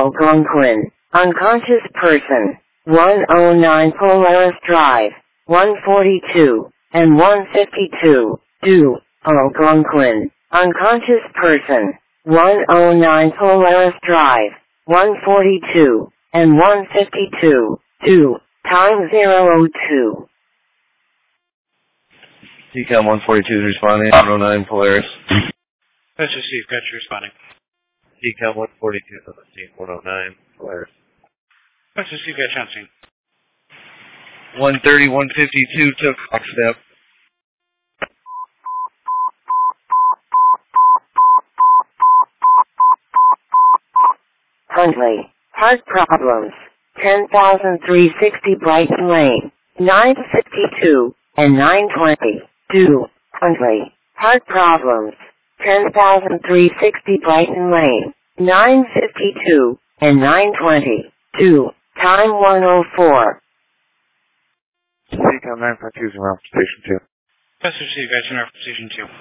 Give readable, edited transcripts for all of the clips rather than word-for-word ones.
Algonquin, unconscious person, 109 Polaris Drive, 142, and 152, due, Algonquin, unconscious person, 109 Polaris Drive, 142, and 152, due, time 002. Decam 142 is responding, 109 Polaris. That's received, got you responding. Decam 142 on the scene, 109 Polaris. That's received, got you on scene. 130, 152 took off step. Huntley, heart problems, 10,360 Brighton Lane, 952, and 920, due, Huntley, heart problems, 10,360 Brighton Lane, 952, and 920, due, time 104. Decam 952 is around station 2. That's received, got you in station 2.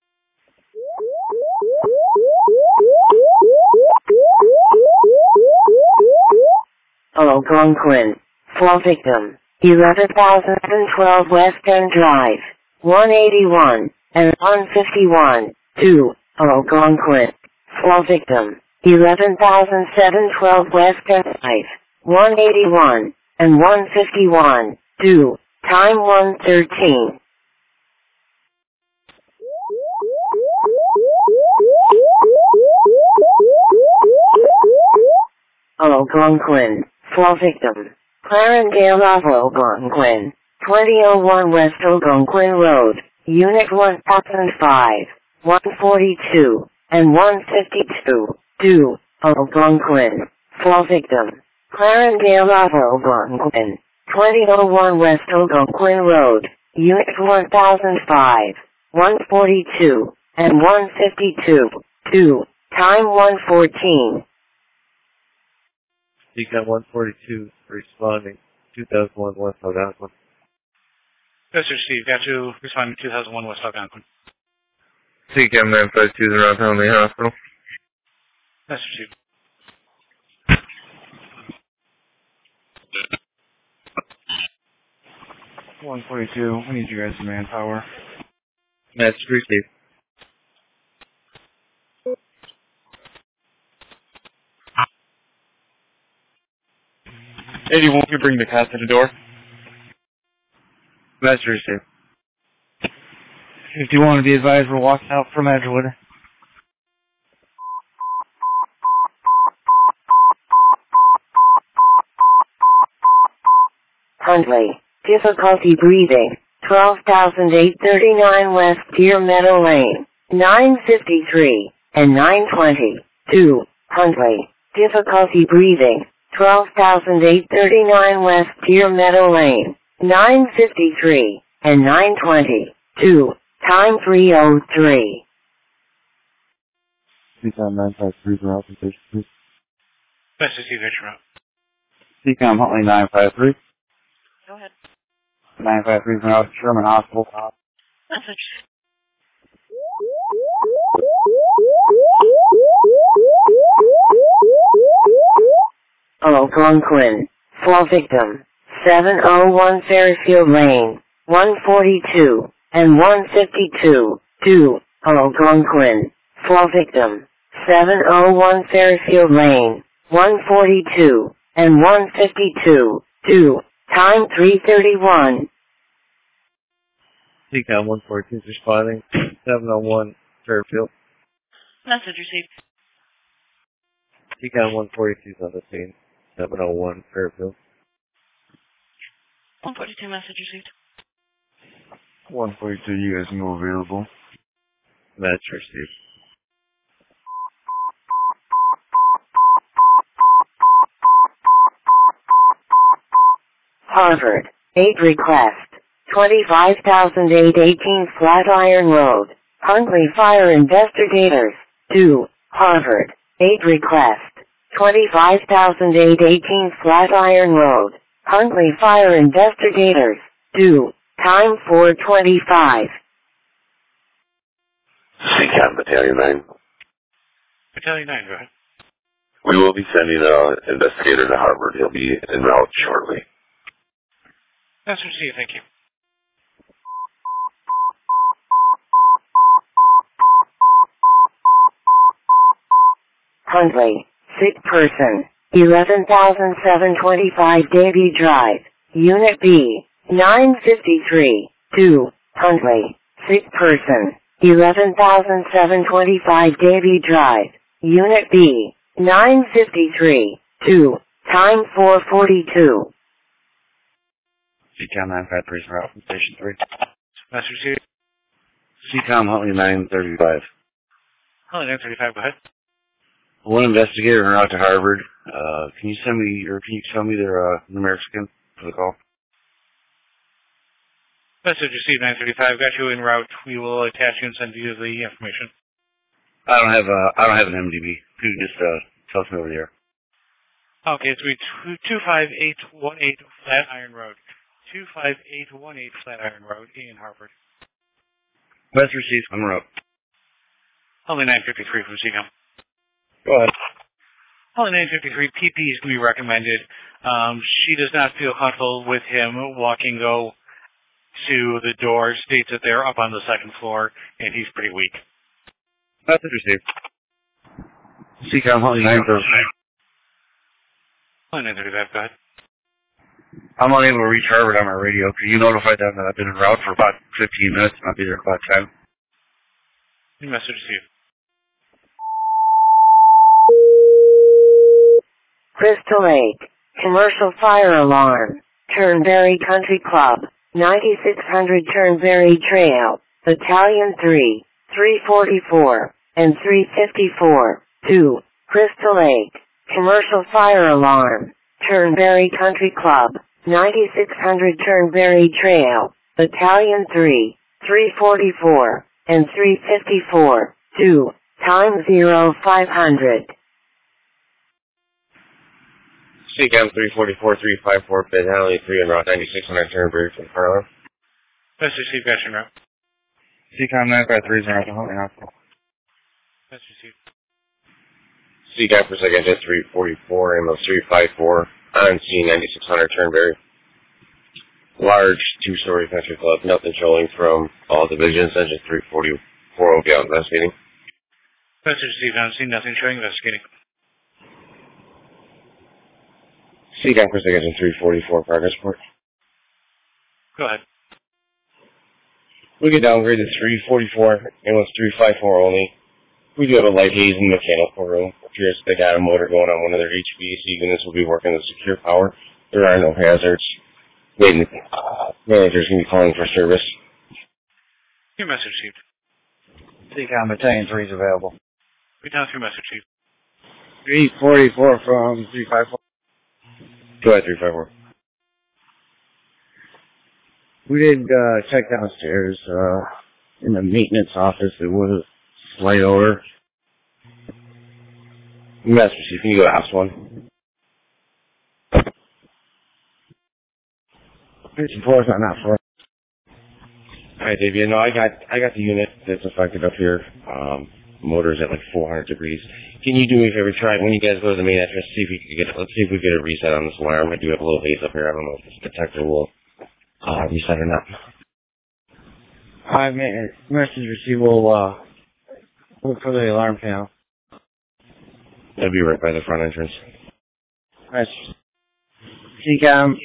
Algonquin, fall victim, 11,012 West End Drive, 181, and 151, 2, Algonquin, fall victim, 11,712 West End Drive, 181, and 151, 2, time 113. Algonquin, fall victim, Clarendale of Algonquin, 2001 West Algonquin Road, Unit 1005, 142, and 152, due, Algonquin, fall victim, Clarendale of Algonquin, 2001 West Algonquin Road, Unit 1005, 142, and 152, due, time 114. Decam 142 responding, 2001 West Algonquin. That's received, got you responding 2001 West Algonquin. Decam 952 is around Townley Hospital. That's received. I need you guys some manpower. That's received. 81, you bring the cat to the door. That's received. 51 to be advised, we're walking out from Edgewood. Huntley, difficulty breathing, 12,839 West Deer Meadow Lane, 953, and 920, 2, Huntley, difficulty breathing, 12,839 West Deer Meadow Lane, 953, and 920, 2, time 303. Decam 953 for out station, please. That's received, got you out. Decam Huntley 953. Go ahead. 953 from out Sherman Hospital. Message. Algonquin, fall victim, 701 Fairfield Lane, 142, and 152, 2, Algonquin, fall victim, 701 Fairfield Lane, 142, and 152, 2, time 331. Decam 142 is responding, 701 Fairfield. Message received. Decam 142 is on the scene, 701 Fairfield. 142 message received. 142, you guys can go available. That's received. Harvard, 8 request, 25,818 Flatiron Road, Huntley Fire Investigators, 2, Harvard, 8 request, 25,818 Flatiron Road, Huntley Fire Investigators, 2, time 4:25. Decam Battalion 9. Battalion 9, go ahead. We will be sending an investigator to Harvard. He'll be en route shortly. Message received. Thank you. Huntley, sick person, 11,725 Davie Drive, Unit B, 953, 2, Huntley, sick person, 11,725 Davie Drive, Unit B, 953, 2, time 4:42. CCOM 953 is route from Station 3. Message received. CCOM Huntley 935. Huntley 935, go ahead. One investigator en route to Harvard. Can you tell me their numeric skin for the call? Message received 935. Got you en route. We will attach you and send you the information. I don't have an MDB. Could you just tell us over there? Okay, it's 25818 Flatiron Road. 25818 Flatiron Road in Harvard. West received. I'm en route. Huntley 953 from CCOM. Go ahead. Huntley 953, PP is going to be recommended. She does not feel comfortable with him walking to the door. States that they're up on the second floor, and he's pretty weak. Message received. CCOM Huntley 935. Huntley 935, go ahead. I'm unable to reach Harvard on my radio. Can you notify them that I've been en route for about 15 minutes and I'll be there in about 10? Your message received. Crystal Lake, commercial fire alarm, Turnberry Country Club, 9600 Turnberry Trail, Battalion 3, 344, and 354, 2, Crystal Lake, commercial fire alarm, Turnberry Country Club, 9600 Turnberry Trail, Battalion 3, 344, and 354, 2, time 0500. CCOM 344-354, Battalion 3 en route 9600 Turnberry from Harlem. Message received, got you en route. CCOM 953 is en route to Huntley Hospital. Message received. CCOM for second jet 344, AMO 354, on scene 9600 Turnberry. Large two-story country club, nothing showing from all divisions, engine 344 will be out investigating. Message received, on scene, nothing showing, investigating. CCOM for second jet 344, progress report. Go ahead. We get downgraded to 344, AMO 354 only. We do have a light haze in the mechanical room. Appears they got a motor going on one of their HVAC units. Will be working with secure power. There are no hazards. Manager's going to be calling for service. Your message received. CCOM Battalion 3 is available. Read down through message received. 344 from 354. Go ahead, 354. We did check downstairs in the maintenance office. There was a slight odor. Message received. Can you go to house 1? It's floors on that floor. Alright, Dave, yeah, no, I got the unit that's affected up here. Motor's at like 400 degrees. Can you do me a favor, try when you guys go to the main address, let's see if we get a reset on this alarm. I do have a little haze up here. I don't know if this detector will reset or not. Alright, message received. We'll look for the alarm panel. It'll be right by the front entrance. Alright. CCOM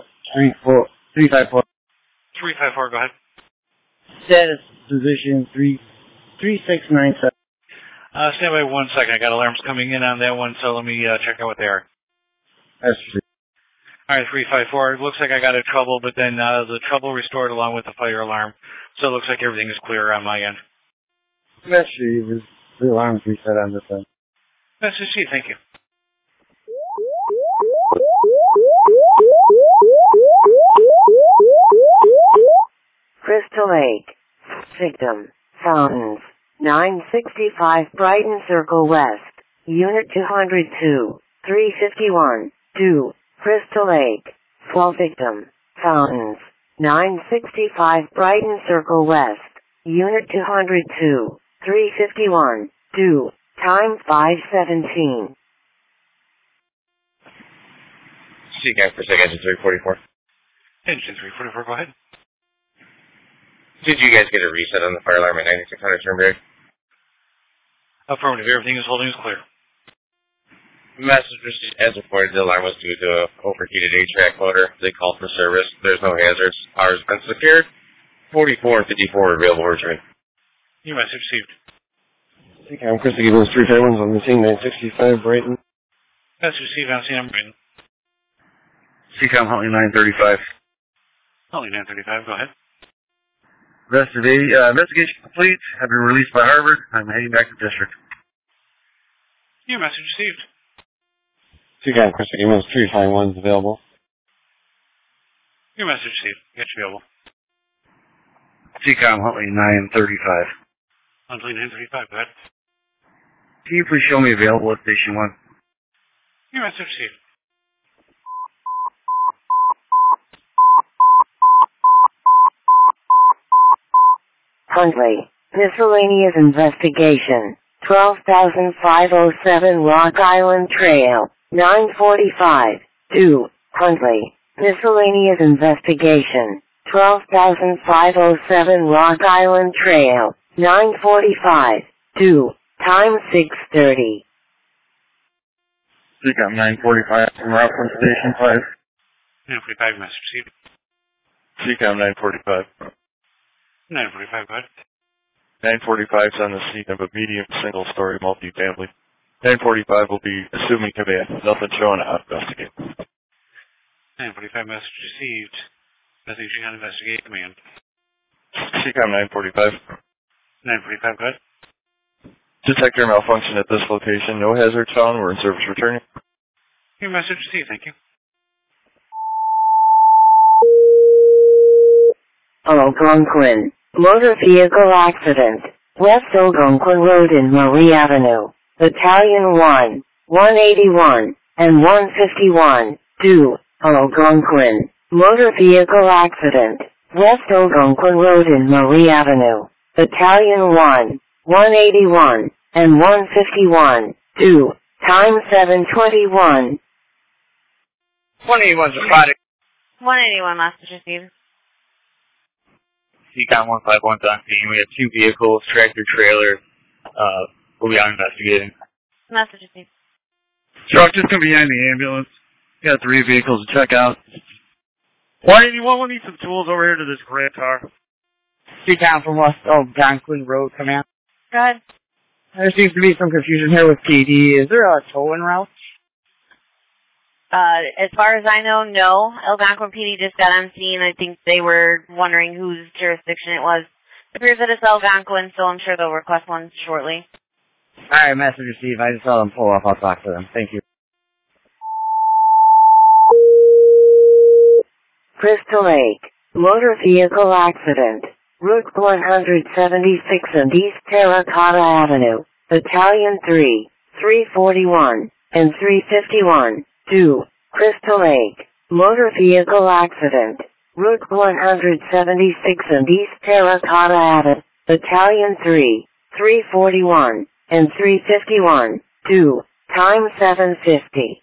354. 354, go ahead. Status position 3697. Stand by 1 second. I got alarms coming in on that one, so let me check out what they are. That's true. Alright, 354. It looks like I got a trouble, but then the trouble restored along with the fire alarm. So it looks like everything is clear on my end. That's true. The alarm's reset on this end. That's just you. Thank you. Crystal Lake. Victim. Fountains. 965 Brighton Circle West. Unit 202. 351. 2. Crystal Lake. Fall victim. Fountains. 965 Brighton Circle West. Unit 202. 351. 2. Time 5:17. CCAM for Engine 344. Engine 344, go ahead. Did you guys get a reset on the fire alarm at 9600 Turnberry? Affirmative. Everything is holding is clear. Message received as reported, the alarm was due to a overheated HVAC motor. They called for service. There's no hazards. Power's been secured. 44 and 54 available return. Your message received. CCAM, Chris Eagles 351's on the scene, 965 Brighton. Message received on scene. I'm Brighton. CCOM Huntley 935. Huntley 935, go ahead. Investigation complete. Have been released by Harvard. I'm heading back to district. Your message received. CCAM, Chris Eagles 351's available. Your message received. Get you available. CCOM Huntley 935. Huntley 935, go ahead. Can you please show me available at Station 1? Your message received. Huntley, miscellaneous investigation, 12,507 Rock Island Trail, 945, 2, Huntley, miscellaneous investigation, 12,507 Rock Island Trail, 945, 2, time 6:30. CCAM 945 from route from Station 5. 945, message received. CCAM 945. 945, go ahead. 945's on the scene of a medium single-story multifamily. 945 will be assuming command. Nothing showing out. Investigate. 945, message received. Message on investigate command. CCAM 945. 945, go ahead. Detector malfunction at this location. No hazards found. We're in service returning. Your message received, thank you. Algonquin, motor vehicle accident, West Algonquin Road in Marie Avenue, Battalion 1, 181, and 151, 2, Algonquin, motor vehicle accident, West Algonquin Road in Marie Avenue, Battalion 1, 181, and 151, 2, time 7:21. 181's a product. 181, message received. CCOM 151's on scene. We have two vehicles, tractor trailer. We'll be on investigating. Message received. Truck just come behind the ambulance. Got 3 vehicles to check out. 181 will need some tools over here to this gray car. CCOM from West Algonquin Road, command. Go ahead. There seems to be some confusion here with PD. Is there a tow-in route? As far as I know, no. Algonquin PD just got on scene. I think they were wondering whose jurisdiction it was. It appears that it's Algonquin, so I'm sure they'll request one shortly. Alright, message received. I just saw them pull up. I'll talk to them. Thank you. Crystal Lake, motor vehicle accident, Route 176 and East Terracotta Avenue, Battalion 3, 341, and 351, 2, Crystal Lake, motor vehicle accident, Route 176 and East Terracotta Avenue, Battalion 3, 341, and 351, 2, time 7:50.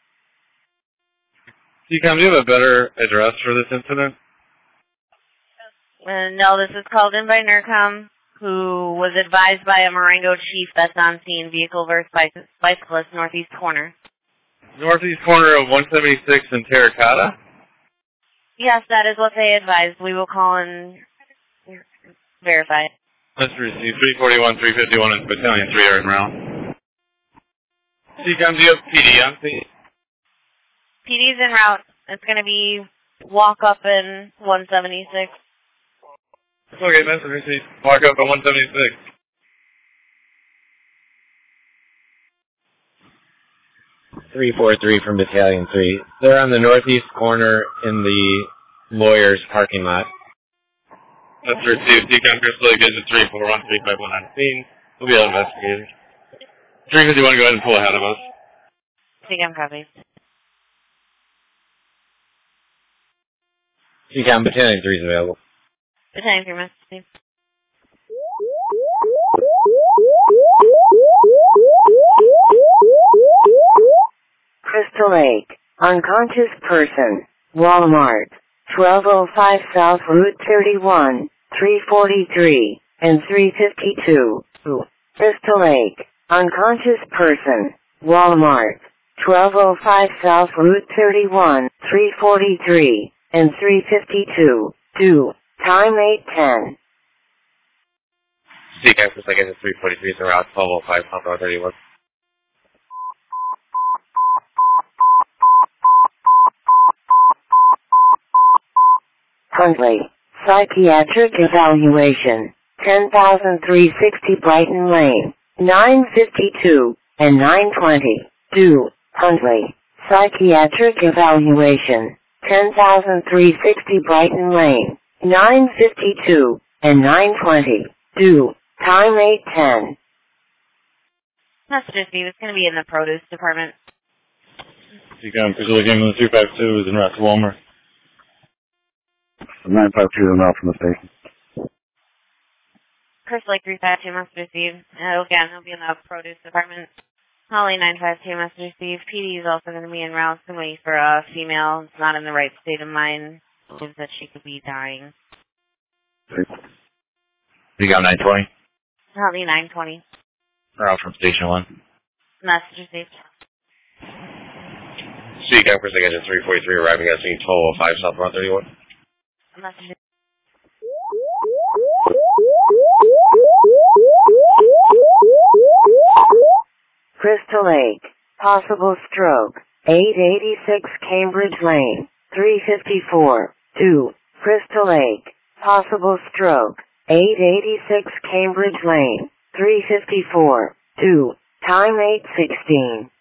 CCOM, do you have a better address for this incident? No, this is called in by NERCOM, who was advised by a Marengo chief that's on scene, vehicle versus bicyclist, northeast corner. Northeast corner of 176 and Terracotta? Yes, that is what they advised. We will call and verify it. Let's receive 341, 351, and Battalion 3 are in route. CCOM, do you have PD on scene? PD's en route. It's going to be walk up in 176. Okay, message received. Walk up at 176. .343 from Battalion 3. They're on the northeast corner in the lawyer's parking lot. Let's receive CCOM Crystal Lake Engine 341, 351 on scene. We'll be out investigating. Drinkers, you want to go ahead and pull ahead of us? CCOM copy. CCOM Battalion 3 is available. Battalion 3, message. Crystal Lake, Unconscious person. Walmart. 1205 South Route 31, 343, and 352. Crystal Lake. Unconscious person. Walmart. 1205 South Route 31, 343, and 352. 2. Time 8:10. CCAM for second at 343 is around 1205 South Route 31. Huntley. Psychiatric evaluation. 10,360 Brighton Lane. 952 and 920. 2. Huntley. Psychiatric evaluation. 10,360 Brighton Lane. 952 and 920. 2. Time 8:10. Messages, Steve. It's going to be in the produce department. CCAM Crystal Lake Ambulance 352 is en route to Walmart. 952 is en route from the station. Crystal Lake 352 must receive. Again, he'll be in the produce department. Holly 952 must receive. PD is also going to be en route. Somebody for a female. It's not in the right state of mind. Believes that she could be dying. You got 920? Holly 920. We're out from Station 1. Message received. CCAM for second at 343 arriving at scene 1205 South Route 31. Message. Crystal Lake. Possible stroke. 886 Cambridge Lane. 354. 2. Crystal Lake. Possible stroke. 886 Cambridge Lane. 354. 2. Time 8:16.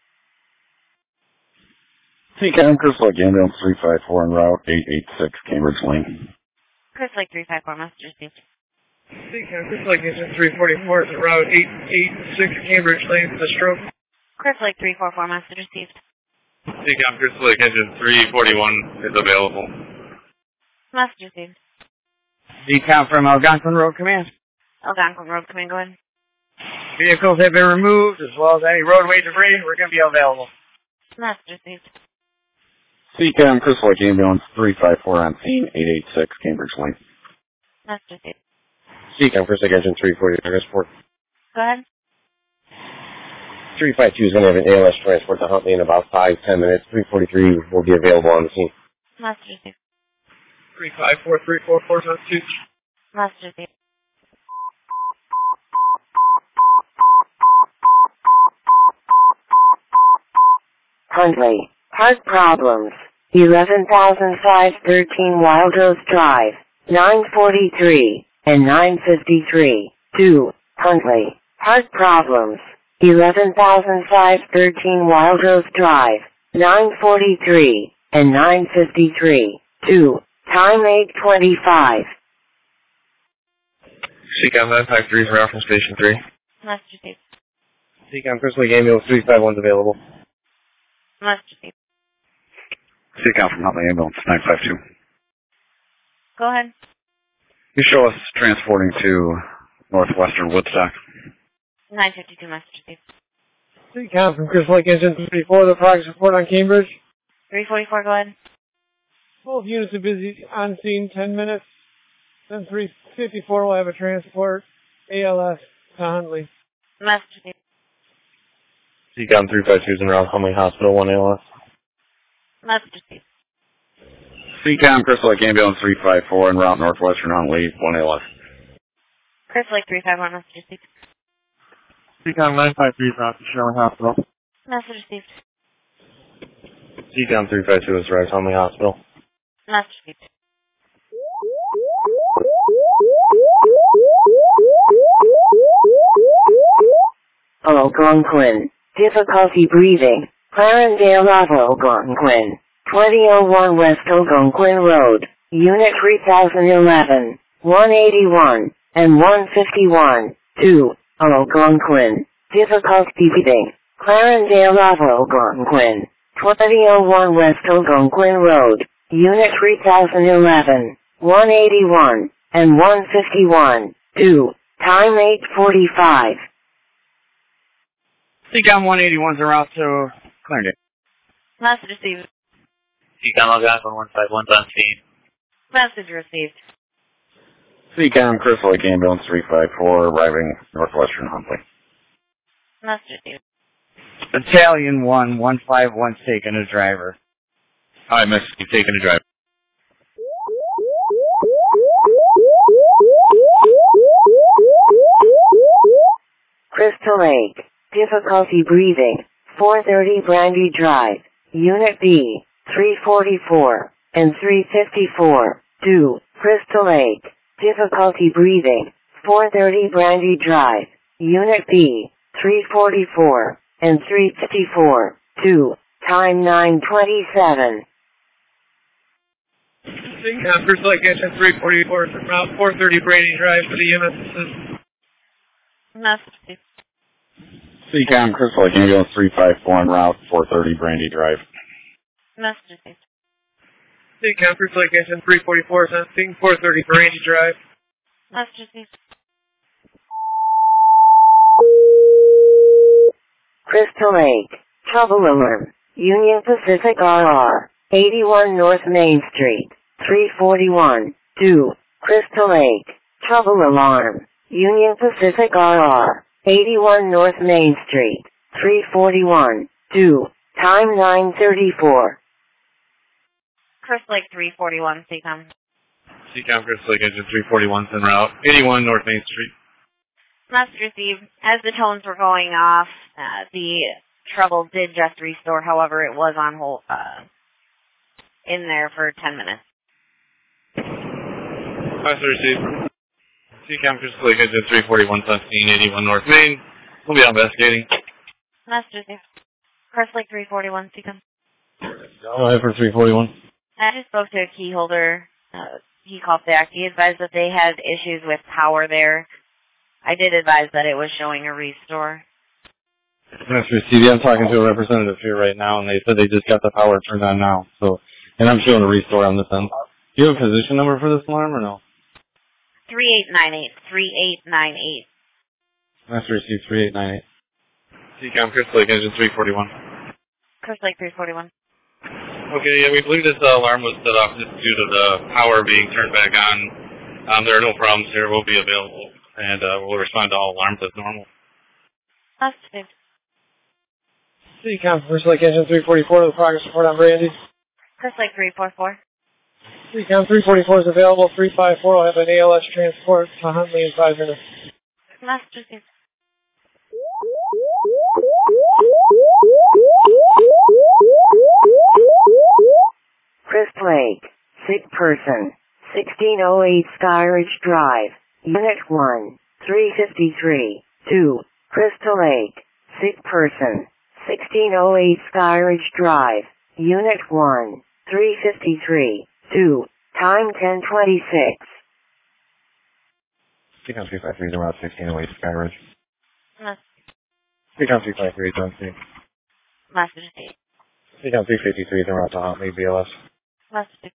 CCAM Crystal Lake Ambulance 354 en route 886 Cambridge Lane. Crystal Lake 354 message received. CCAM Crystal Lake Engine 344 is route 886 Cambridge Lane for the stroke. Crystal Lake 344 message received. CCAM Crystal Lake Engine 341 is available. Message received. Decom from Algonquin Road Command. Algonquin Road Command, go ahead. Vehicles have been removed as well as any roadway debris. We're going to be available. Message received. CCAM Crystal Lake Ambulance 354 on scene 886 Cambridge Lane. Message received. CCAM for second engine 340 transport. Go ahead. 352 is going to have an ALS transport to Huntley in about 5-10 minutes. 343 will be available on the scene. Message received. 354 344 on 2. Message received. Huntley. Heart problems. 11,513 Wild Rose Drive. 943 and 953. 2. Huntley. Heart problems. 11,513 Wild Rose Drive. 943 and 953. 2. Time 8:25. CCAM 953 is around from Station 3. Message received. CCAM Crystal Lake Ambulance 351 is available. Message received. CCAM from Huntley Ambulance 952. Go ahead. You show us transporting to Northwestern Woodstock. 952 message received. Decom from Crystal Lake Engine 344, the progress report on Cambridge. 344, go ahead. Both units are busy on scene 10 minutes. Then 354 will have a transport ALS to Huntley. Message received. CCAM 352 is around Huntley Hospital 1 ALS. Message received. CCAM Crystal Lake Ambulance 354 en route Northwestern Huntley 1 ALS. Crystal Lake 351 message received. CCAM 953 is route to Sherman Hospital. Message received. CCAM 352 is around Huntley Hospital. Message received. Algonquin. Difficulty breathing. Clarendale Ave Algonquin. 2001 West Algonquin Road. Unit 3011. 181 and 151. 2. Algonquin. Difficulty breathing. Clarendale Ave Algonquin. 2001 West Algonquin Road. Unit 3011. 181 and 151. 2. Time 8:45. CCAM 181 is en route to Clarendale. Message received. CCOM Algonquin 151's on scene. Message received. CCOM Crystal Lake Ambulance 354 arriving northwestern Huntley. Message received. Battalion 151's taking a driver. Hi, Miss. You've taken a drive. Crystal Lake. Difficulty breathing. 430 Brandy Drive. Unit B. 344 and 354. 2. Crystal Lake. Difficulty breathing. 430 Brandy Drive. Unit B. 344 and 354. 2. Time 9:27. CCOM Crystal Lake Engine 344 from Route 430 Brady Drive for the unit assist. Message received. CCOM Crystal Lake Ambulance 354 en route 430 Brandy Drive. Message received. CCOM Crystal Lake Engine 344 is on scene 430 Brady Drive. Message received. Crystal Lake. Trouble alarm. Union Pacific RR. 81 North Main Street. 341. 2. Crystal Lake. Trouble alarm. Union Pacific RR. 81 North Main Street. 341. 2. Time 9:34. Crystal Lake 341, CCOM. CCOM Crystal Lake Engine 341's en route. 81 North Main Street. Message received. As the tones were going off, the trouble did just restore. However, it was on hold, in there for 10 minutes. Message received. CCOM Crystal Lake Engine 341's on scene, 81 North Main. We'll be investigating. Message received. Crystal Lake 341, CCOM. Go ahead for 341. I just spoke to a key holder. He called back. He advised that they had issues with power there. I did advise that it was showing a restore. Message received. I'm talking to a representative here right now, and they said they just got the power turned on now. So, and I'm showing a restore on this end. Do you have a position number for this alarm or no? 3898. 3898. Message received 3898. CCOM Crystal Lake Engine 341. Crystal Lake 341. Okay, yeah, we believe this alarm was set off just due to the power being turned back on. There are no problems here. We'll be available, and we'll respond to all alarms as normal. Message. CCOM Crystal Lake Engine 344 the progress report on Brandy. Crystal Lake 344. CCOM 344 is available. 354 will have an ALS transport to Huntley in 5 minutes. Message. Crystal Lake. Sick person. 1608 Skyridge Drive. Unit 1. 353. 2. Crystal Lake. Sick person. 1608 Skyridge Drive. Unit 1. 353. 2. Time 10:26. CCOM 353 is around 1608 Skyridge. Message. CCOM 353 is on scene. Message. CCOM 353 is en route to Huntley BLS. Message.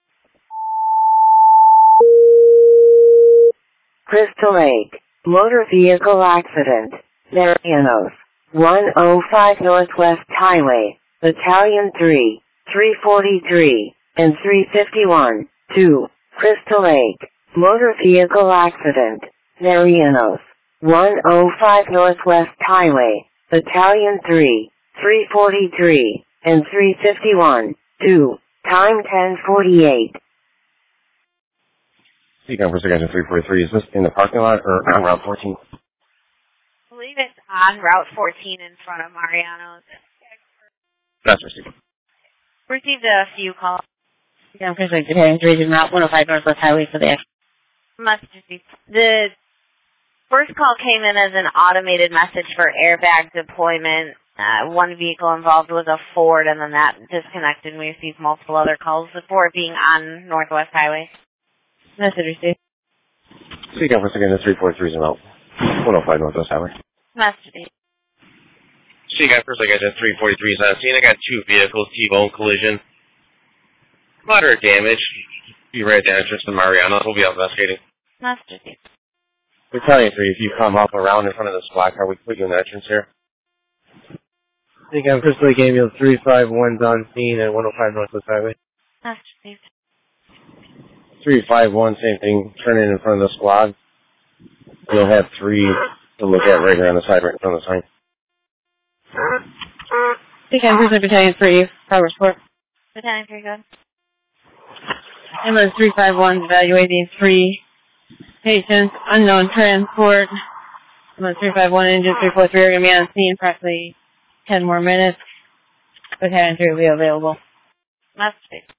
Crystal Lake. Motor vehicle accident. Marianos. 105 Northwest Highway. Battalion 3. 343 and 351. 2. Crystal Lake. Motor vehicle accident. Marianos. 105 Northwest Highway. Battalion 3. 343 and 351. 2. Time 10:48. CCOM Crystal Lake Engine 343, is this in the parking lot or on Route 14? I believe it's on Route 14 in front of Mariano's. That's received. Received a few calls. CCOM Crystal Lake Battalion 3 is en route 105 Northwest Highway for the accident. Message received. The first call came in as an automated message for airbag deployment. One vehicle involved was a Ford, and then that disconnected. We received multiple other calls, the Ford being on Northwest Highway. Message received. CCOM Crystal Lake Engine 343 is en route 105 Northwest Highway. Message received. CCOM Crystal Lake Engine 343 is on scene. I got 2 vehicles, T-bone collision. Moderate damage. Be right at the entrance to Mariano. We'll be out investigating. Message received. Battalion 3, if you come up around in front of the squad car, we can put you in the entrance here. Seacom Crystal Lake Ambulance 351's on scene at 105 Northwest Highway. Message received. 351, same thing, turn in front of the squad. You'll have 3 to look at right here on the side, right in front of the sign. Seacom Crystal Lake Battalion 3, progress report. Battalion 3, good. Ambulance 351 evaluating 3 patients, unknown transport. Ambulance 351 engine 343 are going to be on scene approximately 10 more minutes. Battalion 3 will be available. Message received.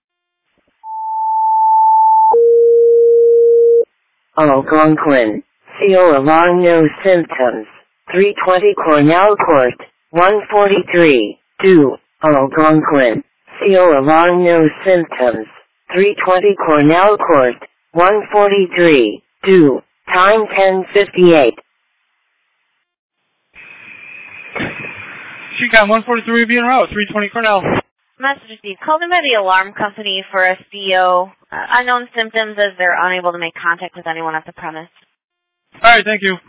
Algonquin. CO alarm, no symptoms. 320 Cornell Court. 143. 2. Algonquin. CO alarm, no symptoms. 320 Cornell Court. 143. 2. Time 10:58. Seacom 143 will be en route, 320 Cornell. Message received. Called in by the alarm company for a CO. Unknown symptoms as they're unable to make contact with anyone at the premise. Alright, thank you.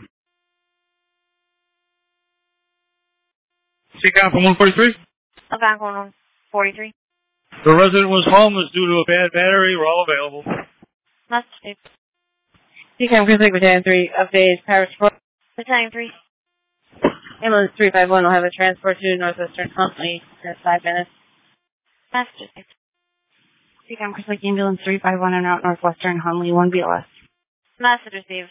Seacom from 143. Algonquin 143. The resident was homeless due to a bad battery. We're all available. Message received. Seacom Crystal Lake Battalion 3 updated progress report. Battalion 3. Ambulance 351 will have a transport to Northwestern Huntley in 5 minutes. Message received. Seacom Crystal Lake Ambulance 351 en route Northwestern Huntley 1 BLS. Message received.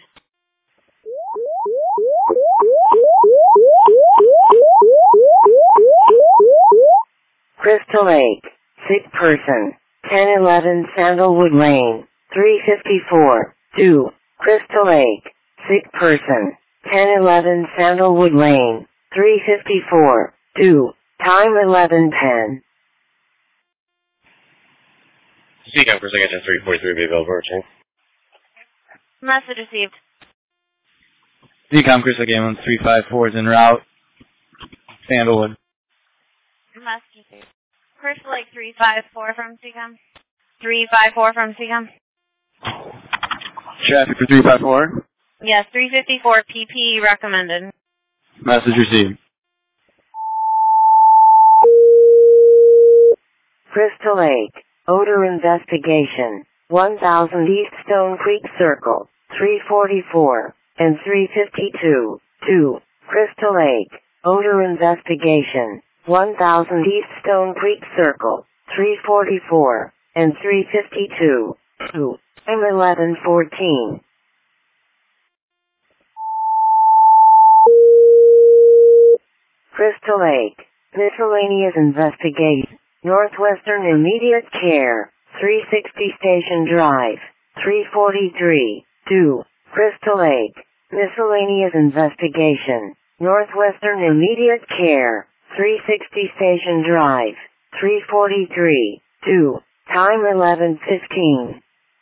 Crystal Lake. Sick person. 1011 Sandalwood Lane. 354. 2. Crystal Lake. Sick person. 1011 Sandalwood Lane. 354. 2. Time 11:10. Seacom Crystal Lake 343 will be available, return. Message received. Seacom Crystal Lake Ambulance 354 is en route. Sandalwood. Message received. Crystal Lake 354 from Seacom. 354 from Seacom. Traffic for 354. Yes, 354 PP recommended. Message received. Crystal Lake. Odor investigation. 1000 East Stone Creek Circle. 344 and 352. 2. Crystal Lake. Odor investigation. 1000 East Stone Creek Circle. 344 and 352. 2. M1114. Crystal Lake. Miscellaneous investigation. Northwestern Immediate Care. 360 Station Drive. 343. 2. Crystal Lake. Miscellaneous investigation. Northwestern Immediate Care. 360 Station Drive. 343. 2. Time 11:15.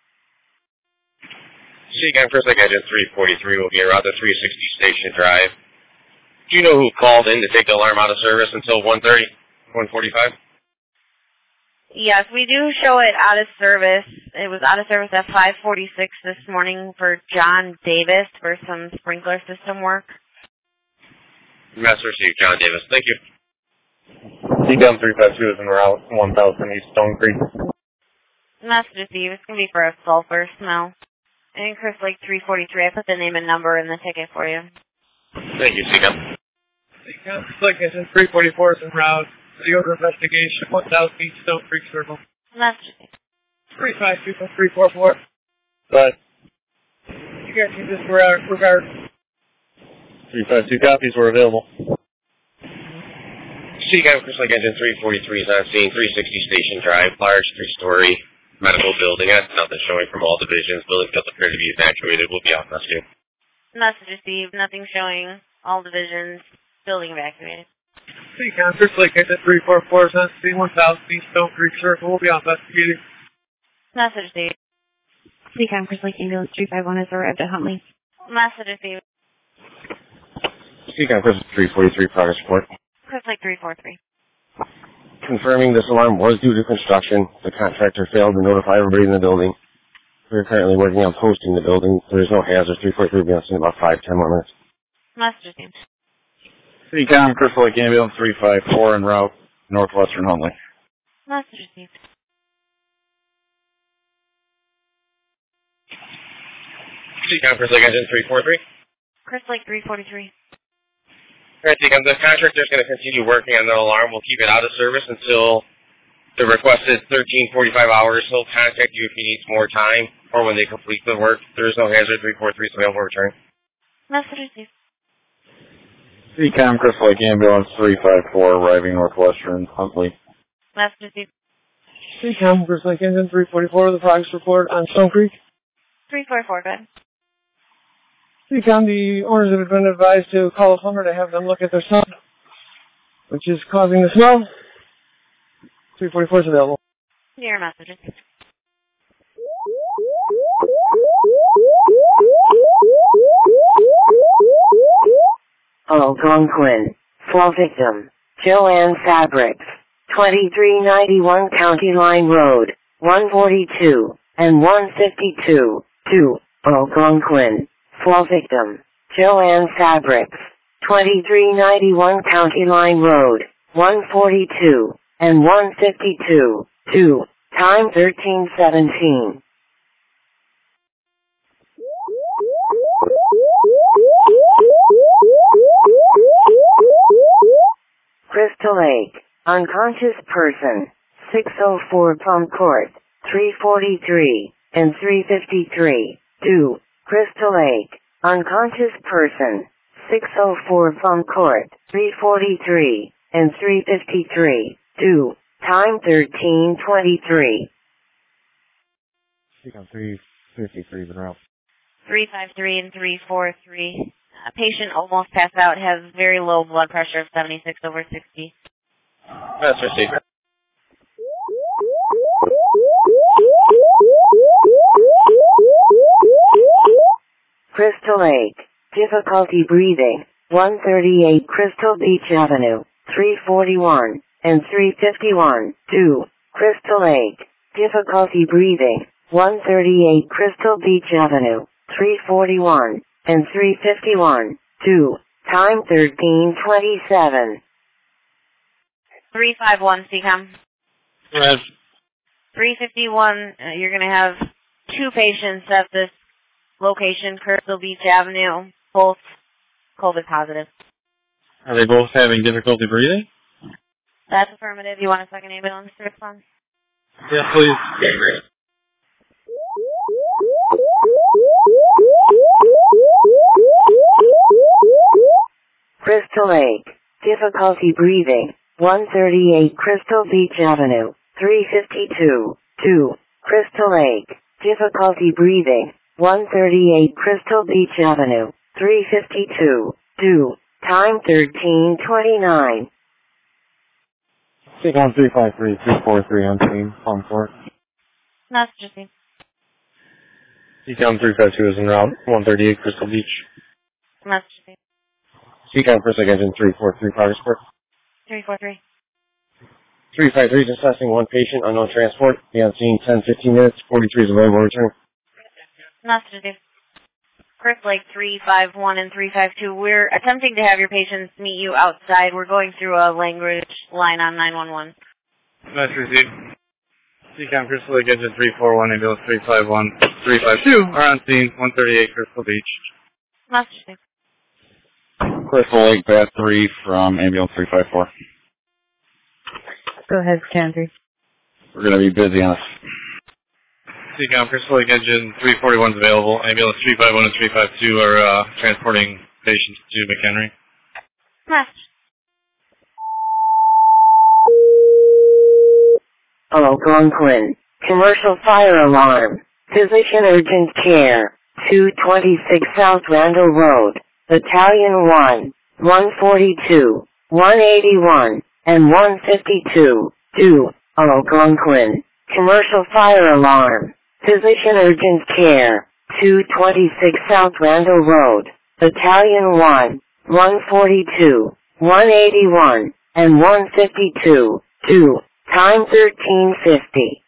Seacom Crystal Lake Engine 343 will be en route to 360 Station Drive. Do you know who called in to take the alarm out of service until 1:30, 1:45? Yes, we do show it out of service. It was out of service at 5:46 this morning for John Davis for some sprinkler system work. Message received, John Davis. Thank you. Seacom 352 is en route, 1000 East Stone Creek. Message received. It's going to be for a sulfur smell. And Crystal Lake 343, I put the name and number in the ticket for you. Thank you, Seacom. Seacom Crystal Lake Engine 344 is en route. The odor investigation, 1000 East Stone Creek Circle. Message received. 352 from 344. But You guys need this regard. 352 copies were available. Seacom Crystal Lake Engine 343 is on scene, 360 Station Drive, large 3-story medical building. That's nothing showing from all divisions. Building does appear to be evacuated. We'll be off rescue. Message received. Nothing showing. All divisions. Building evacuated. Seacom Crystal Lake Engine 344 is on scene, 1000 East Stone Creek Circle. We'll be on investigating. Message received. Seacom Crystal Lake Ambulance 351 has arrived at Huntley. Message received. Seacom Crystal 343 progress report. Crystal Lake 343. Confirming this alarm was due to construction. The contractor failed to notify everybody in the building. We are currently working on posting the building. There is no hazard. 343 will be on scene in about 5-10 more minutes. Message received. Decom, Crystal Lake Ambulance 354 en route, Northwestern Huntley. Message received. Decom, Crystal Lake Engine 343. Crystal Lake 343. Alright, Decom, the contractor's going to continue working on the alarm. We'll keep it out of service until the requested 13:45 hours. He'll contact you if he needs more time or when they complete the work. There is no hazard 343, so available return. Message received. Decom, Crystal Lake Ambulance 354 arriving Northwestern Huntley. Message received. Decom, Crystal Lake Engine 344, the progress report on Stone Creek. 344, good. Decom, the owners have been advised to call a plumber to have them look at their sump, which is causing the smell. 344 is available. Your messages. Algonquin. Fall victim. Joanne Fabrics. 2391 County Line Road. 142 and 152. 2. Algonquin. Fall victim. Joanne Fabrics. 2391 County Line Road. 142 and 152. 2. Time 13:17. Crystal Lake. Unconscious person. 604 Plum Court. 343 and 353. 2. Crystal Lake. Unconscious person. 604 Plum Court. 343 and 353. 2. Time 13:23. Decom 353 en route. 353 and 343. A patient almost passed out, has very low blood pressure of 76/60. That's received. Crystal Lake. Difficulty breathing. 138 Crystal Beach Avenue. 341 and 351. 2. Crystal Lake. Difficulty breathing. 138 Crystal Beach Avenue. 341 and 351. 2. Time 13:27. 351, CCOM. Red. 351, you're going to have two patients at this location, Crystal Beach Avenue, both COVID positive. Are they both having difficulty breathing? That's affirmative. You want a second ambulance to respond? Yes, please. Crystal Lake. Difficulty breathing. 138 Crystal Beach Avenue. 352. 2. Crystal Lake. Difficulty breathing. 138 Crystal Beach Avenue. 352. 2. Time 13:29. Decom 353, 343 on scene, Plum Court. That's just me. Decom 352 is en route, 138 Crystal Beach. That's just me. Decom Crystal Lake Engine 343 progress report. 343. 353 is assessing one patient, unknown transport. Be on scene 10-15 minutes. 43 is available return. That's just me. Crystal Lake 351 and 352. We're attempting to have your patients meet you outside. We're going through a language line on 911. That's received. Decom Crystal Lake Engine 341, ambulance 351, 352 are on scene, 138 Crystal Beach. That's just me. Crystal Lake Bat 3 from ambulance 354. Go ahead, Scan 3. We're going to be busy on this. Decom Crystal Lake Engine 341 is available. Ambulance 351 and 352 are transporting patients to McHenry. Yes. Algonquin. Commercial fire alarm. Physician urgent care. 226 South Randall Road. Battalion 1. 142. 181 and 152. 2. Algonquin. Commercial fire alarm. Physician urgent care. 226 South Randall Road. Battalion 1. 142. 181 and 152. 2. Time 13:50.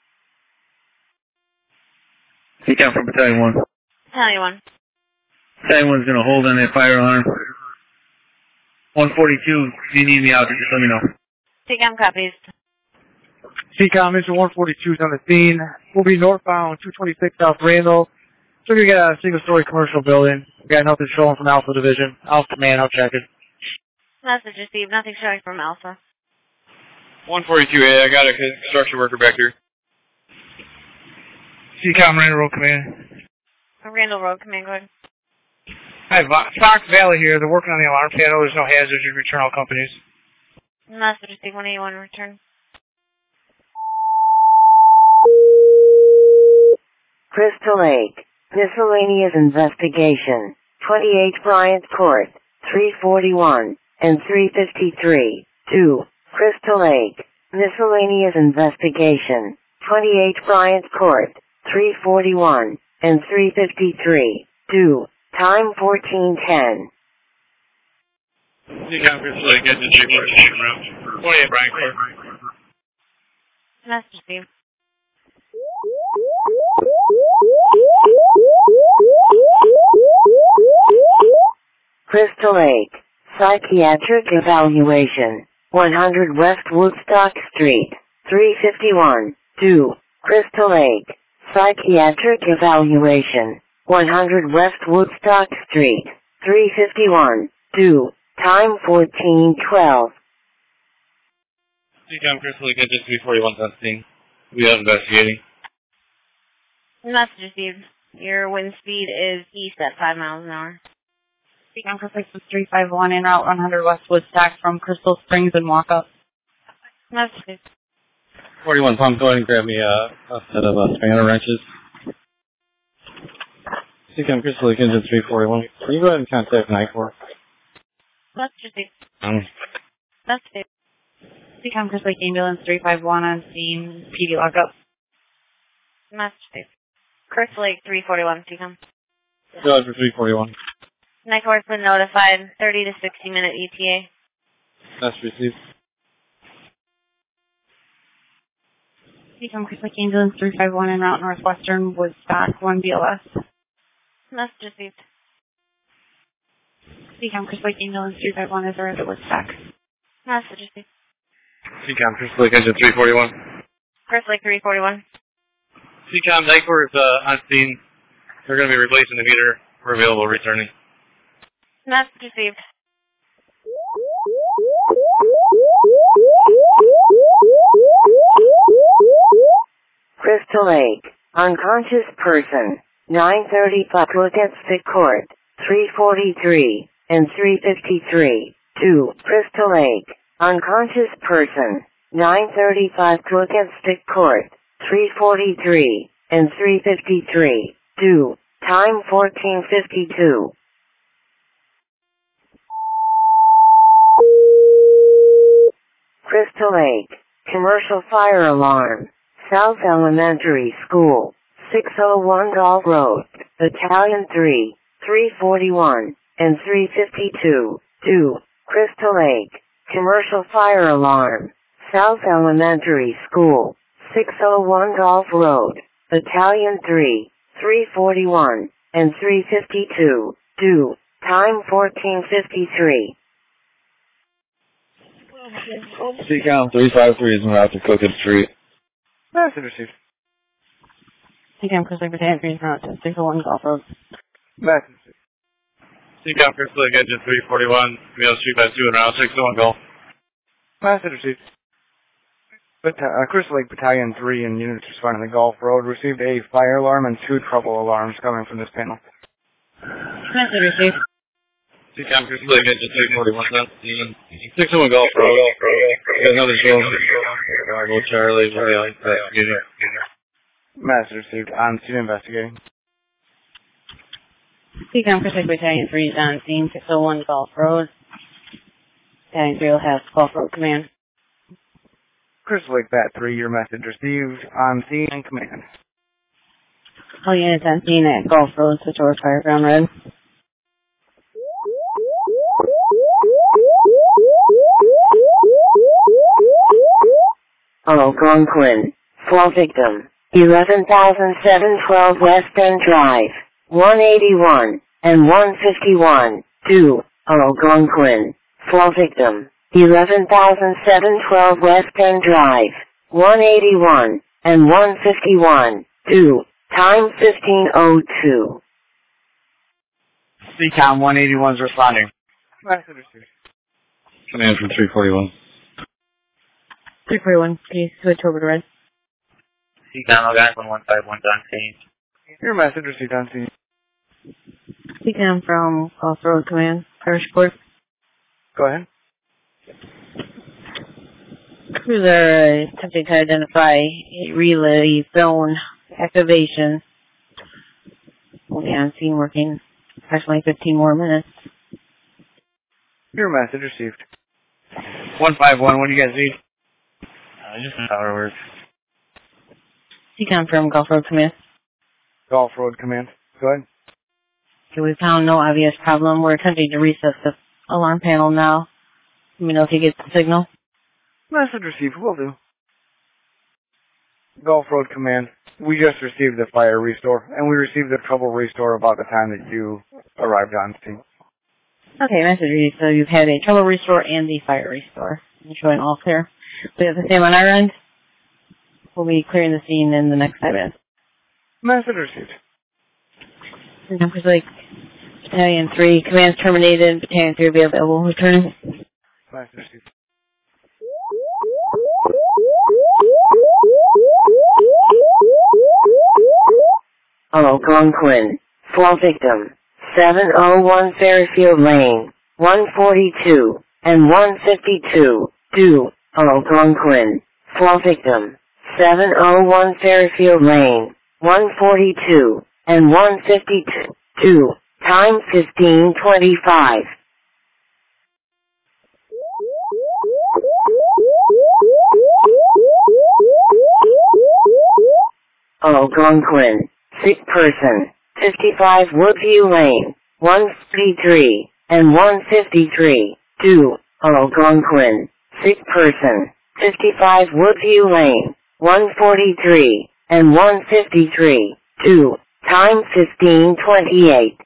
Decom from Battalion 1. Battalion 1. Battalion 1's going to hold on that fire alarm. 142. If you need me out there, just let me know. TCOM copies. CCOM, Mr. 142 is on the scene. We'll be northbound 226 South Randall. So we got a single-story commercial building. We got nothing showing from Alpha Division. Alpha Command, I'll check it. Message received. Nothing showing from Alpha. 142A, I got a construction worker back here. CCOM, Randall Road Command. Randall Road Command, go ahead. Hi, Fox Valley here. They're working on the alarm panel. There's no hazards. You return all companies. Message received. 181 return. Crystal Lake. Miscellaneous investigation. 28 Bryant Court. 341 and 353. 2. Crystal Lake. Miscellaneous investigation. 28 Bryant Court. 341 and 353. 2. Time 14:10. TCOM Crystal Lake, engine 347 28 Bryant Court. Message received. Crystal Lake. Psychiatric evaluation. 100 West Woodstock Street. 351. 2. Crystal Lake. Psychiatric evaluation. 100 West Woodstock Street. 351. 2. Time 14:12. TCOM Crystal Lake, engine 341 on scene. We are investigating. Message received. Your wind speed is east at 5 miles an hour. TCOM Crystal Lake 351 en route 100 West Woodstock from Crystal Springs and walk up. Message received. 41 pump, go ahead and grab me a set of spanner wrenches. CCOM Crystal Lake, engine 341. Can you go ahead and contact NICOR? Message received. Message received. TCOM Crystal Lake Ambulance 351 on scene. PD lockup. Message received. Crystal Lake 341, TCOM. Go ahead for 341. NICOR's been notified. 30 to 60 minute ETA. That's received. TCOM Crystal Lake Ambulance 351 en route Northwestern Woodstock 1 BLS. Message received. TCOM Crystal Lake Ambulance 351 is arrived at Woodstock. Message received. TCOM Crystal Lake, engine 341. Crystal Lake 341. TCOM NICOR is on scene. They're going to be replacing the meter. We're available returning. Message received. Crystal Lake. Unconscious person. 9:30 Paquetá Court. 343 and 353. 2. Crystal Lake. Unconscious person. 9:35 Paquetá Court. 343 and 353. 2. Time 14:52. Crystal Lake. Commercial fire alarm. South Elementary School. 601 Golf Road. Battalion 3. 341 and 352. 2. Crystal Lake. Commercial fire alarm. South Elementary School. 601 Golf Road. Battalion 3. 341 and 352. 2. Time 14:53. TCOM 353 is en route to Cookett Street. Message received. TCOM Crystal Lake Battalion 3 en route to 601 Golf Road. Message received. TCOM Crystal Lake, engine 341. Mail Street by 2 en route 601 Golf. Message received. Crystal Lake Battalion 3 and units responding to the Golf Road received a fire alarm and 2 trouble alarms coming from this panel. Message received. TCOM Crystal Lake, engine 341 on scene. 601 Golf Road. Got another show. Bravo Charlie. Message received. On scene investigating. TCOM Crystal Lake Battalion 3 is on scene. 601 Golf Road. Battalion 3 will have Golf Road command. Crystal Lake Bat 3, your message received. On scene and command. All units on scene at Golf Road, switch over Fireground Red. Algonquin. Fall victim. 11,712 West End Drive. 181 and 151. 2. Algonquin. Fall victim, 11,712 West Penn Drive, 181, and 151, 2, time 15:02. CCOM 181's responding. Message received. Command from 341. 341, can you switch over to red? CCOM Algonquin 151 on scene. Your message received on scene. CCOM from Gulf Road Command, Irish Port. Go ahead. Crews are attempting to identify a relay zone activation. We'll be on scene working approximately 15 more minutes. Your message received. 151, what do you guys need? Just power work. CCOM from Gulf Road Command. Gulf Road Command. Go ahead. Okay, we found no obvious problem. We're attempting to reset the alarm panel now. Let me know if you get the signal. Message received. Will do. Gulf Road Command. We just received the fire restore, and we received the trouble restore about the time that you arrived on scene. Okay, message read. So you've had a trouble restore and the fire restore. I'm showing all clear. We have the same on our end. We'll be clearing the scene in the next 5 minutes. Message received. Numbers like Battalion 3, commands terminated, Battalion 3 will be available. Return. Message received. Algonquin, fall victim, 701 Fairfield Lane, 142, and 152, 2, Algonquin, fall victim, 701 Fairfield Lane, 142, and 152, 2, time 15:25. Algonquin, sick person, 55 Woodview Lane, 143, and 153, 2, Algonquin, sick person, 55 Woodview Lane, 143, and 153, 2, time 15:28.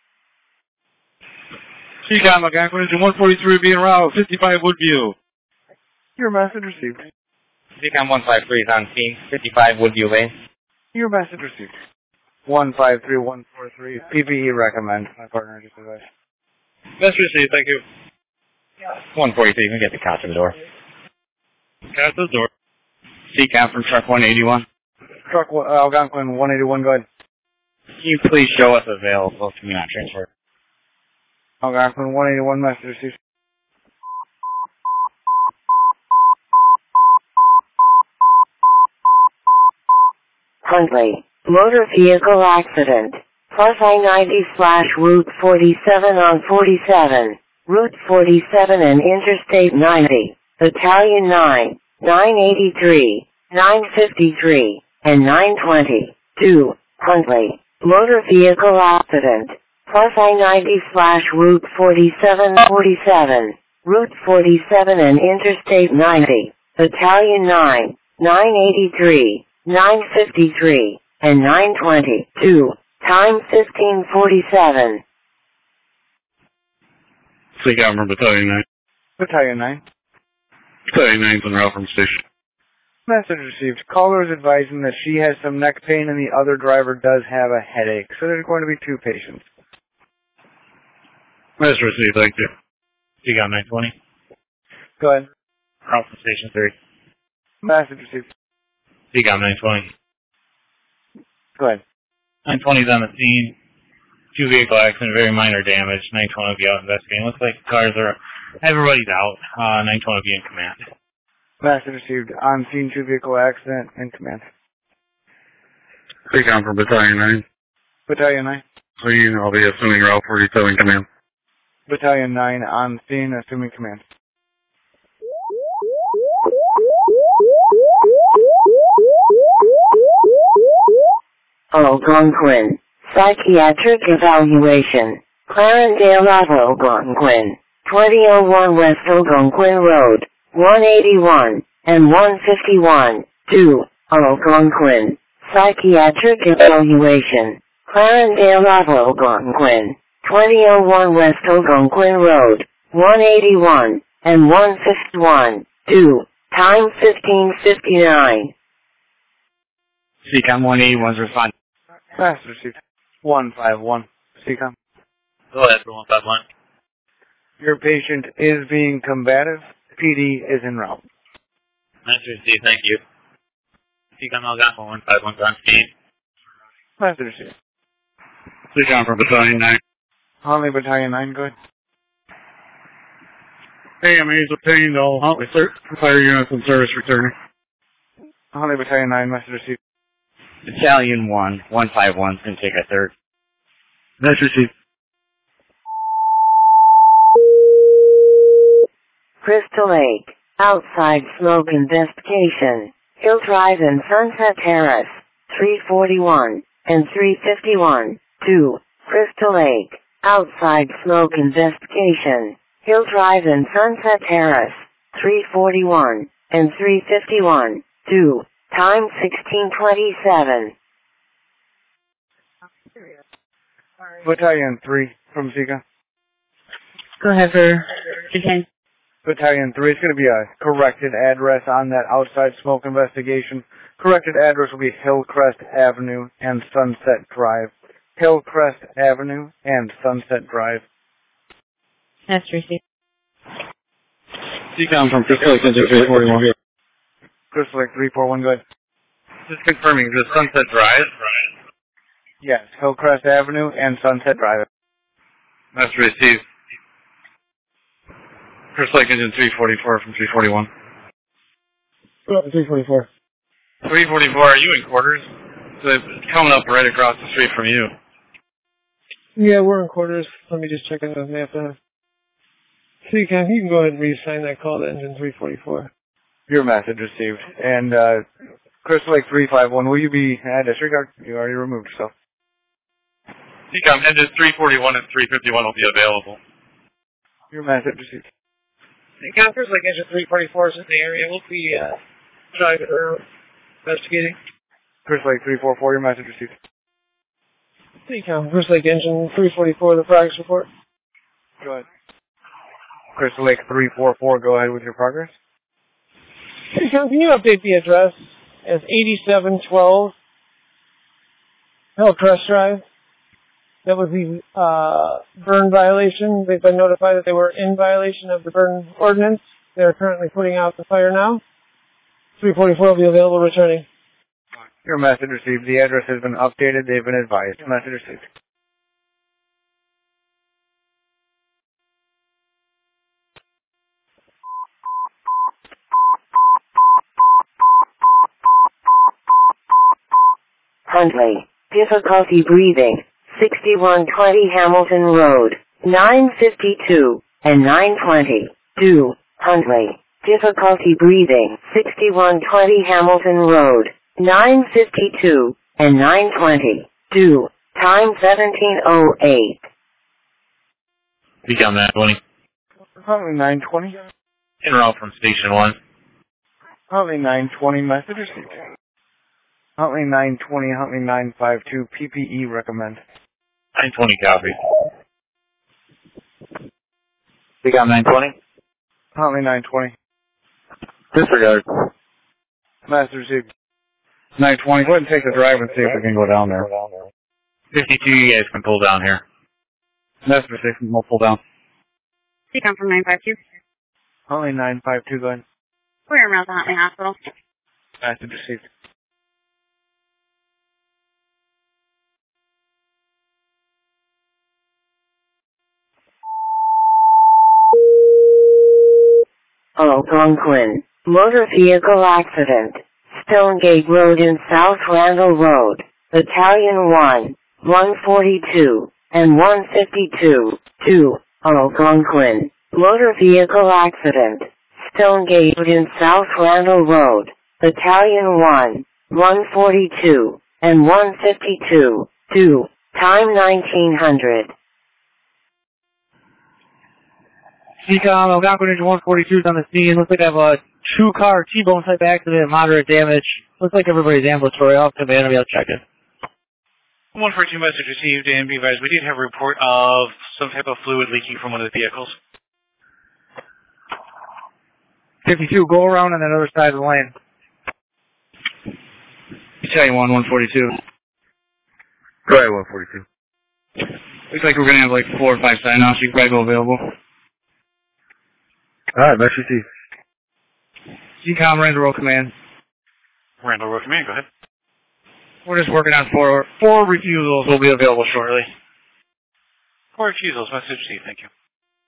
CCOM Algonquin engine 143 being route, 55 Woodview. Your message received. CCOM 153 is on scene, 55 Woodview Lane. Your message received. 153143. PPE recommend. My partner just advised. Message received, thank you. 143, you can get the cot to the door. Cot to the door. CCOM from truck 181. Truck Algonquin 181, go ahead. Can you please show us available to me on transfer? Algonquin 181, message received. Huntley, motor vehicle accident, plus I-90/Route 47 on 47, Route 47 and Interstate 90, Battalion 9, 983, 953, and 920, 2, Huntley, motor vehicle accident, plus I-90/Route 47, 47, Route 47 and Interstate 90, Battalion 9, 983, 953, and 922, time 15:47. CCOM from Battalion 9. Battalion 9. Battalion 9's en route from station. Message received. Caller is advising that she has some neck pain and the other driver does have a headache, so there's going to be 2 patients. Message received, thank you. CCOM 920. Go ahead. Route from station 3. Message received. CCOM 920. Go ahead. 920's on the scene. 2 vehicle accident, very minor damage. 920 will be out investigating. Looks like cars are, everybody's out. 920 will be in command. Message received. On scene 2 vehicle accident in command. CCOM from Battalion 9. Battalion 9. Clean, I'll be assuming Route 47 command. Battalion 9 on scene, assuming command. Algonquin, psychiatric evaluation, Clarendale Algonquin, 2001 West Algonquin Road, 181, and 151, 2, Algonquin, psychiatric evaluation, Clarendale Algonquin, 2001 West Algonquin Road, 181, and 151, 2, time 15:59. CCOM 181's responding. Fast received. 151. CCOM. Go ahead for 151. Your patient is being combative. PD is en route. Master received, thank you. CCOM Algonquin 151's on speed. Fast received. CCOM from Battalion 9. Huntley Battalion 9, good. AMA's obtained all Huntley fire units in service returning. Huntley Battalion 9, message received. Battalion 1, 151's going to take a third. Message received. Crystal Lake, outside smoke investigation. Hill Drive and Sunset Terrace, 341 and 351, 2, Crystal Lake, outside smoke investigation. Hill Drive and Sunset Terrace, 341 and 351, 2, time 16:27. Battalion 3 from Zika. Go ahead for okay. Battalion 3 is going to be a corrected address on that outside smoke investigation. Corrected address will be Hillcrest Avenue and Sunset Drive. Hillcrest Avenue and Sunset Drive. That's received. CCOM from Crystal Lake Engine 341. Crystal Lake 341, good. Just confirming, the Sunset Drive? Yes, Hillcrest Avenue and Sunset Drive. That's received. Crystal Lake Engine 344 from 341. 344. 344, are you in quarters? So it's coming up right across the street from you. Yeah, we're in quarters. Let me just check out the map. CCOM, you can go ahead and reassign that call to Engine 344. Your message received. And Crystal Lake 351, will you be at disregard? You already removed yourself. CCOM, Engine 341 and 351 will be available. Your message received. CCOM, Crystal Lake Engine 344 is in the area. We'll be investigating. Crystal Lake 344, your message received. CCOM, Crystal Lake Engine 344, the progress report. Go ahead. Crystal Lake 344, go ahead with your progress. CCOM, can you update the address as 8712 Hillcrest Drive? That was the burn violation. They've been notified that they were in violation of the burn ordinance. They're currently putting out the fire now. 344 will be available returning. Your message received. The address has been updated. They've been advised. Message received. Huntley, difficulty breathing, 6120 Hamilton Road, 952 and 920, 2, Huntley, difficulty breathing, 6120 Hamilton Road, 952 and 920, 2, time 17:08. CCOM 920. Huntley 920. En route from Station 1. Huntley 920, message received. Huntley 920, Huntley 952, PPE recommend. 920 copy. CCOM 920. Huntley 920. Disregard. Message received. 920, go ahead and take the drive and see if we can go down there. 52, you guys can pull down here. Message received, we'll pull down. CCOM from 952. Huntley 952, go ahead. We're en route to Huntley Hospital. Message received. Algonquin, motor vehicle accident, Stonegate Road and South Randall Road, Battalion 1, 142, and 152, 2, Algonquin, motor vehicle accident, Stonegate Road and South Randall Road, Battalion 1, 142, and 152, 2, time 1900. CCOM, Algonquin Engine 142 is on the scene. Looks like I have a two-car T-bone type accident, moderate damage. Looks like everybody's ambulatory. I'll come in and be able to check it. 142 message received, and be advised, we did have a report of some type of fluid leaking from one of the vehicles. 52, go around on that other side of the lane. Tell you 142. Go ahead, 142. Looks like we're going to have like 4 or 5 sign-offs. You can probably go available. Alright, Metro Steve. GCOM, Randall Roll Command. Randall Road Command, go ahead. We're just working on 4 refusals. Will be available shortly. 4 refusals, message received, thank you.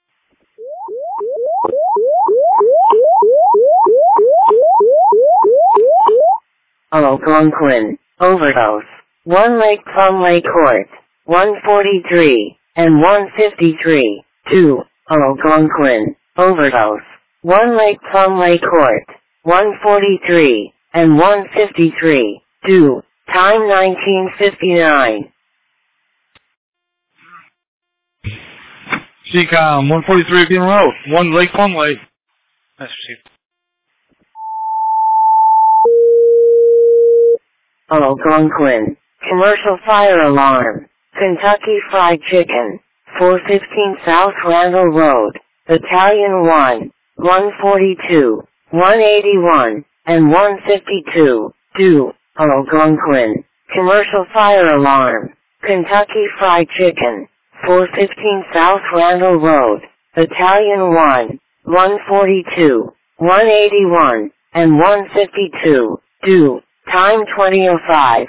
Algonquin, overdose. 1 Lake Plum Lake Court, 143, and 153, 2, Algonquin, overdose. 1 Lake Plum Lake Court, 143, and 153, 2, time 1959. GCOM, 143 Beacon Road, 1 Lake Plum Lake. Message received. Algonquin, commercial fire alarm. Kentucky Fried Chicken, 415 South Randall Road, Battalion 1, 142, 181, and 152, 2, Algonquin, commercial fire alarm. Kentucky Fried Chicken, 415 South Randall Road, Battalion 1, 142, 181, and 152, 2, time 20:05.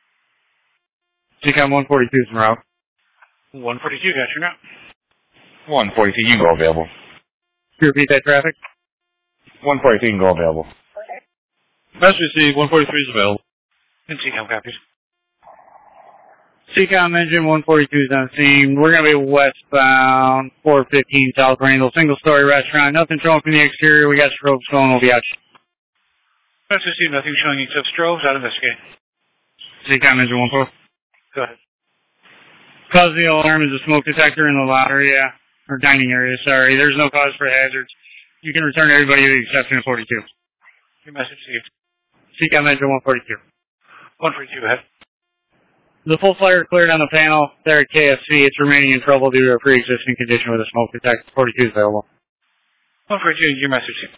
GCOM 142 is en route. 142, got you now. 142, you can go available. Can you repeat that traffic? 142, you can go available. Message received, 143 is available. And GCOM copies. GCOM engine 142 is on scene. We're going to be westbound, 415 South Randall, single-story restaurant. Nothing showing from the exterior. We got strobes going. We'll be out. Message received, nothing showing except strobes. Out investigate. GCOM engine 142. Go ahead. Cause of the alarm is a smoke detector in the lot area, or dining area, sorry. There's no cause for hazards. You can return everybody with the exception of 42. Your message received. GCOM engine 142. 142, go ahead. The full fire cleared on the panel there at KFC. It's remaining in trouble due to a pre-existing condition with a smoke detector. 42 is available. 142, your message received.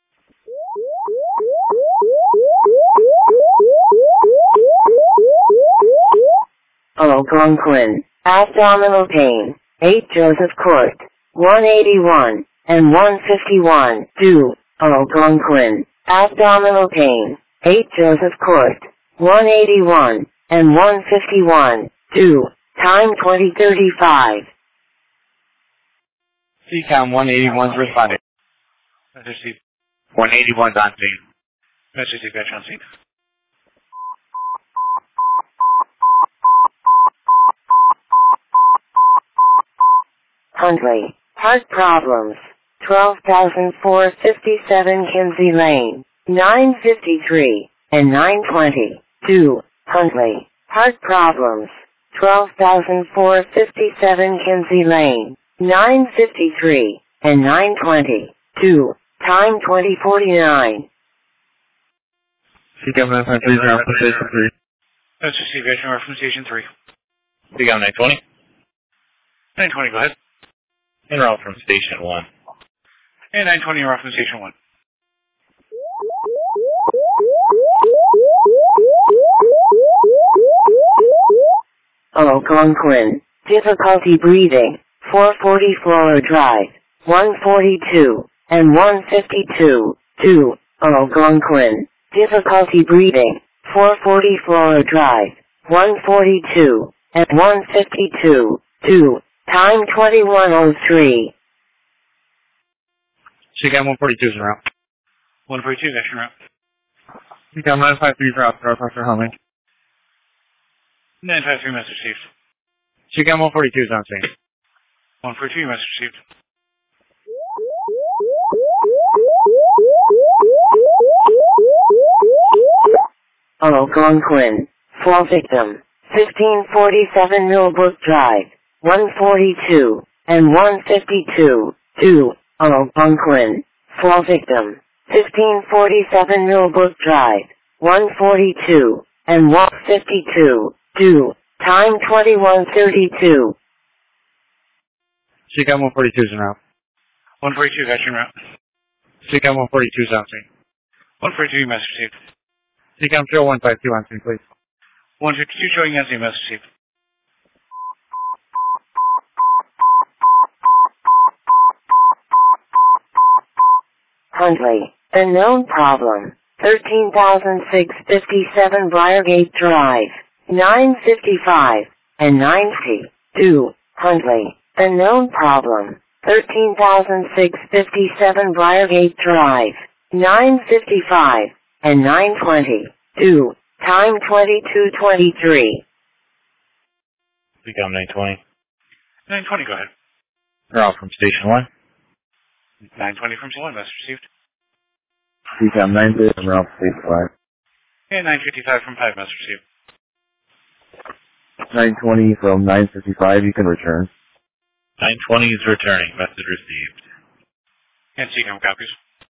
Algonquin, abdominal pain, 8 Joseph Court, 181, and 151, 2, Algonquin, abdominal pain, 8 Joseph Court, 181, and 151, 2, time 20:35. GCOM 181's responding. Message received. 181's on scene. Message received, got you on scene. Huntley, heart problems, 12,457 Kinsey Lane, 953, and 920, 2, Huntley, heart problems, 12,457 Kinsey Lane, 953, and 920, 2, time 20:49. GCOM 923 is around from Station 3. Message received, got you from Station 3. GCOM 920. 920, go ahead. En route from Station 1. And 920, you're off from Station 1. Algonquin, difficulty breathing, 440 Flora Drive, 142, and 152, 2, Algonquin, difficulty breathing, 440 Flora Drive, 142, and 152, 2, time 21:03. GCOM 142 is en route. 142, that's your route. GCOM 953 is route, Dr. Humming. 953, message received. GCOM 142 is on scene. 142, message received. Algonquin, fall victim, 1547 Millbrook Drive, 142, and 152, 2, Algonquin, fall victim, 1547 Millbrook Drive, 142, and 152, 2, time 21:32. GCOM 142 is en route. 142, got your route. CCOM 142 is on scene. 142, message received. CCOM show 152 on scene, please. 152 showing on scene, message received. Huntley, unknown problem. 13,657 Briargate Drive. 955 and 952. Huntley, unknown problem. 13,657 Briargate Drive. 955 and 922. Time 22:23. CCOM 920. 920, go ahead. Route from Station 1. 920 from Station 1, message received. CCOM 950 from Ralph Station 5. And 955 from 5, message received. 920 from 955, you can return. 920 is returning. Message received. And CCOM copies.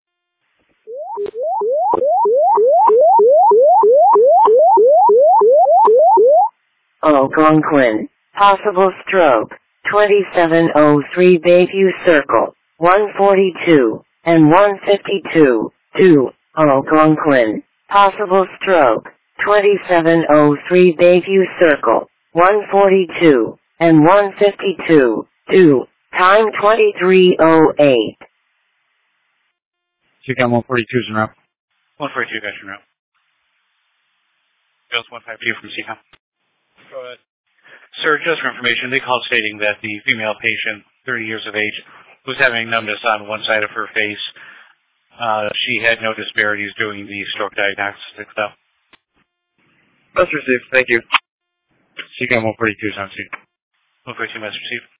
Algonquin. Possible stroke. 2703 Bayview Circle. 142 and 152. 2. Algonquin. Possible stroke. 2703 Bayview Circle. 142 and 152. 2. Time 23:08. CCOM 142 is en route. 142, got you en route. Bills 152 from CCOM. Go ahead. Sir, just for information, they called stating that the female patient, 30 years of age, was having numbness on one side of her face. She had no disparities doing the stroke diagnostics, though. Message received. Thank you. CCOM 142 is on scene. 142, message received.